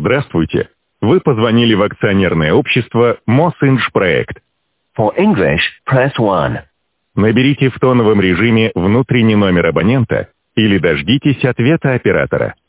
Здравствуйте. Вы позвонили в акционерное общество Мосинжпроект. For English, press 1. Наберите в тоновом режиме внутренний номер абонента или дождитесь ответа оператора.